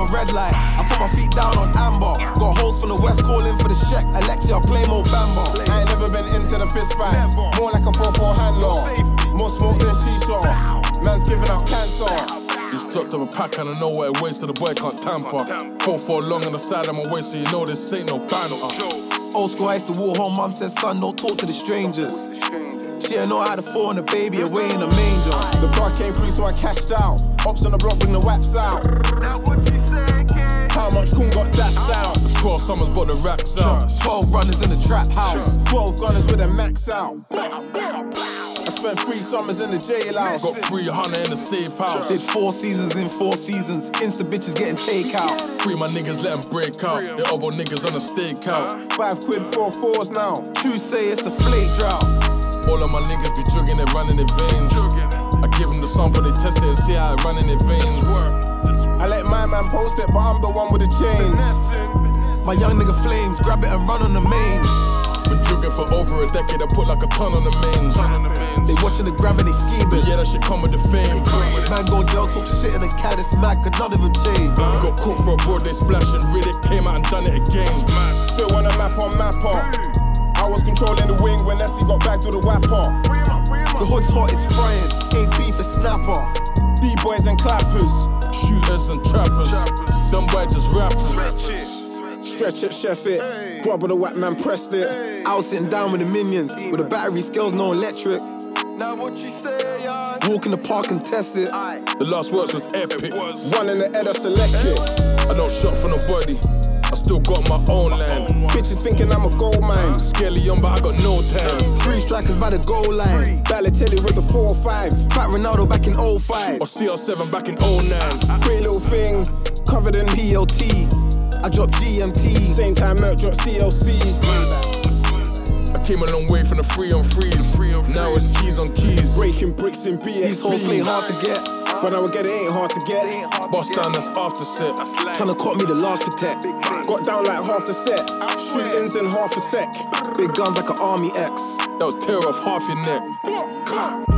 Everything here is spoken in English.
on red light. I put my feet down on amber. Got hoes from the west calling for the check. Alexia, play more bamba. I ain't never been into the fist fights. More like a 4-4 handler. More smoke than shisha. Man's giving out cancer. Just dropped up a pack and I know what it weighs so the boy can't tamper. 4-4 long on the side of my waist so you know this ain't no banner. Old school, I used to walk home, mum said, son, don't talk to the strangers. She didn't know how to fall on the baby away in the manger. The car came free so I cashed out. Ops on the block bring the waps out. How much coon got dashed out? 12 summers bought the racks out. 12 runners in the trap house. 12 gunners with a max out. I spent 3 summers in the jailhouse. Got 300 in the safe house. Did 4 seasons in 4 seasons. Insta bitches getting takeout. 3 my niggas let them break out. They elbow niggas on the stakeout. 5 quid for 4s now. True say it's a flake drought. All of my niggas be jugging it, running in veins. I give them the sample, they test it and see how it running in veins. I let my man post it, but I'm the one with the chain. My young nigga flames, grab it and run on the mains. Been jugging for over a decade, I put like a ton on the mains. They watching the gram and they scheming. Yeah, that shit come with the fame. Man go jail, talk shit in the cat, it's mad, could none of them change. Got caught for a broad, they splash and really came out and done it again. Still on a map on mapper. I was controlling the wing when Nessie got back to the whapper. The hood's hot, it's frying, ain't beef, it's snapper. D-boys and clappers. Shooters and trappers, them boys just rappers. Stretch it, chef it. Grub with the whack man pressed it. I was sitting down with the minions, with the battery scales, no electric. Now what you say, young? Walk in the park and test it. The last words was epic. One in the head, I select it. I don't shot for nobody, I still got my own land. Bitches thinking I'm a gold mine. Scaly young, but I got no time. 3 strikers by the goal line. Balotelli with the 4-5. Fat Ronaldo back in 05. Or CR7 back in 09. Pretty little thing, covered in PLT. I dropped GMT. Same time Merc dropped CLCs. I came a long way from the 3-on-3s. Now it's keys on keys. Breaking bricks in BXB. These hoes play hard to get. But I would get it, ain't hard to get. Bust down, that's after set. Tryna caught me the large protect. Got down like half a set. Shootings in half a sec. Big guns like an army X. That'll tear off half your neck.